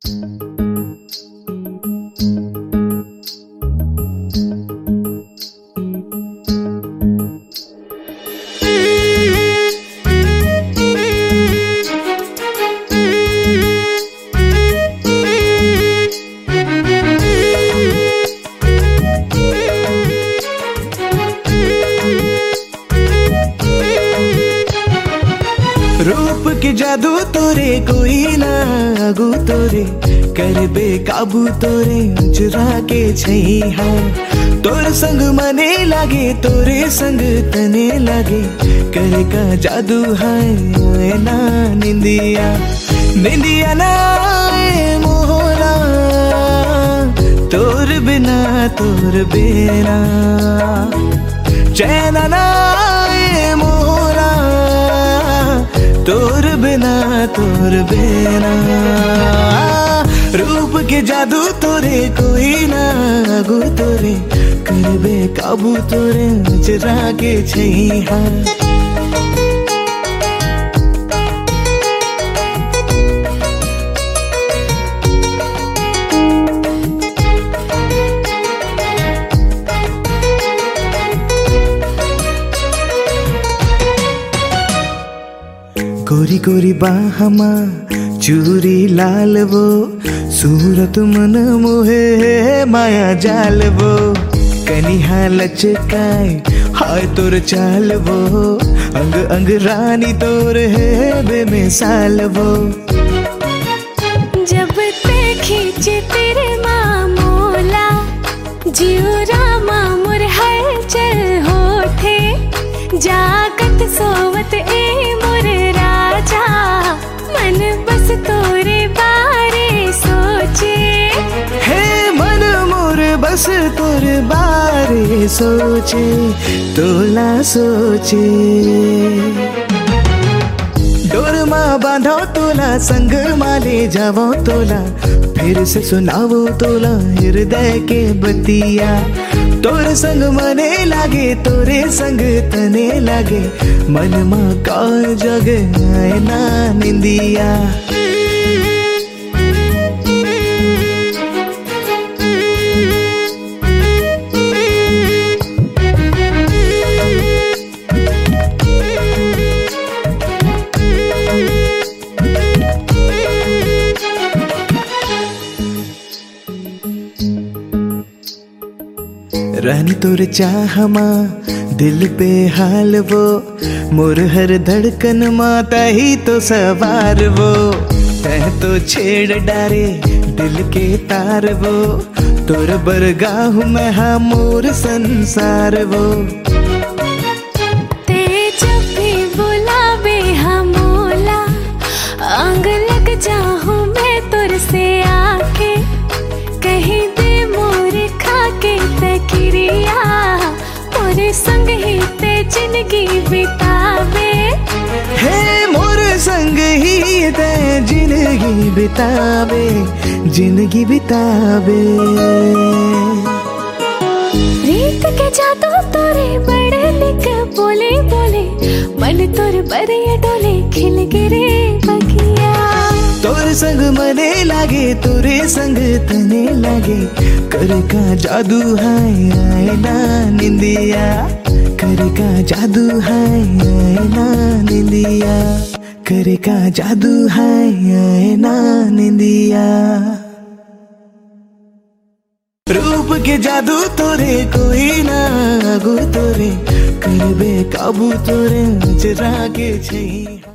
रूप के जादू तोरे कोई ना आगू तोरे कर बेकाबू तोरे चुरा के छैहा तोर संग मने लागे तोरे संग तने लागे करे का जादू है ना निंदिया निंदिया ना मोहरा तोर बिना चैन ना मोहरा तोर बिना रूप के जादू तोरे कोई ना आगू तोरे कर बेकाबू तोरे चुरा के छैहा गोरी गोरी बाहमा चूरी लाल वो सूरत मन मोहे माया जाल वो कनिहा लचकाए हाय तोर चाल वो अंग अंग रानी तोर है बेमिसाल वो जब ते खींचे तेरे मामोला जियो रामा मोर हलचल होठे जागत सोवत ए मोर राजा मन बस तोरे बारे सोचे हे मन मोर बस तोरे बारे सोचे तोला सोचे डोर माँ बांधो तोला संग माले जावो तोला फिर से सुनावो तोला हृदय के बतिया तोर संग मने लागे तोरे संग तने लागे मन माँ का जग आए ना निंदिया रानी तोर चाहमा दिल पे हाल वो मोर हर धड़कन माता ही तो सवार वो तह तो छेड़ डारे दिल के तार वो तोर बरगाह में हा मोर संसार वो ते जब भी बुलावे हम मोला आंग लग जाऊं मैं तोर से आके कहीं दे मोर खाके तकिरिया मोरे संग ही ते जिंदगी बितावे हे मोर संग ही ते जिंदगी बितावे रीत के जादू तोरे बड़े निक बोले बोले मन तोर बरिया डोले खिल गिरे बगिया तोर संग मने लागे तोरे संग तने लागे कर का जादू है आए ना निंदिया कर का जादू है आए ना निंदिया कर का जादू है आए ना निंदिया रूप के जादू तोरे कोई ना आगू तोरे कर बेकाबू तोरे चुरा के छैहा।